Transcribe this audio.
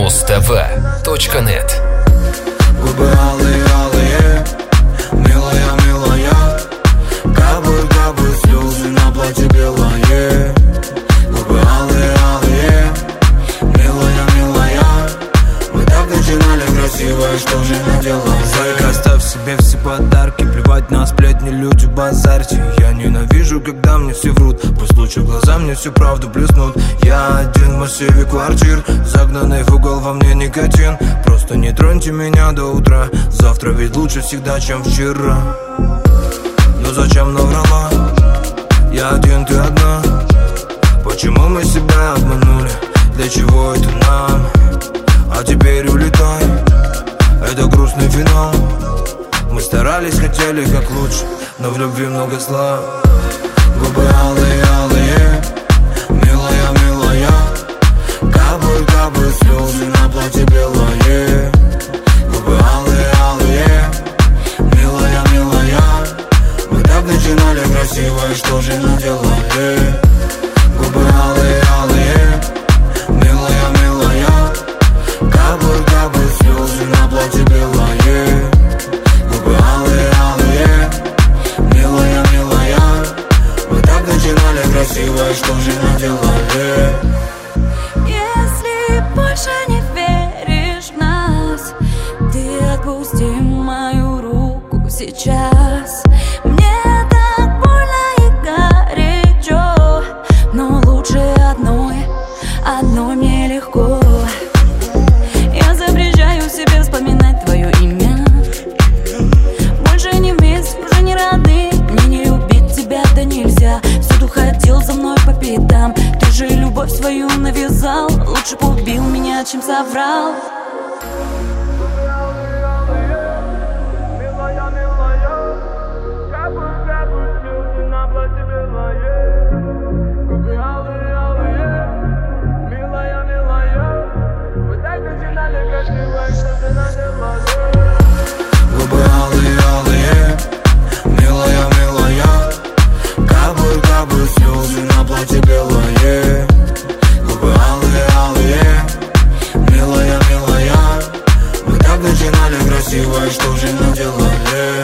mustv.net. Губы алые, алые, милая, милая, капают, капают слезы на платье белое. Губы алые, алые, милая, милая, мы так начинали красиво, что же наделали? Зайка, оставь себе все подарки, плевать на сплетни, люди, базарьте. Я ненавижу, когда мне все врут, пусть лучше глаза мне всю правду плеснут. Я один в массиве квартир, загнанный в угол, во мне никотин. Просто не троньте меня до утра, завтра ведь лучше всегда, чем вчера. Но зачем наврала? Я один, ты одна. Почему мы себя обманули? Для чего это нам? А теперь улетай, это грустный финал. Мы старались, хотели как лучше, но в любви много зла. Губы алые, алые, милая, милая, капают, капают слезы на платье белое. Губы алые, алые, милая, милая, мы так начинали красиво, и что же наделали? Губы алые, алые, милая, милая, капают, капают слезы на платье белое. Губы алые, алые, милая, милая, мы так начинали красиво, и что же наделали? Если больше не веришь в нас, ты отпусти мою руку сейчас. Мне так больно и горячо, но лучше одной мне легко. Я запрещаю себе вспоминать твое имя. Больше не вместе, уже не родные. Мне не любить тебя, да нельзя. Всюду ходил за мной по пятам. Ты же любовь свою навязал. Лучше бы убил меня, чем соврал. Губы алые, алые, милая, милая, капают, капают слезы на платье белое. Губы алые, алые, милая, милая, мы так начинали красиво, и что же наделали?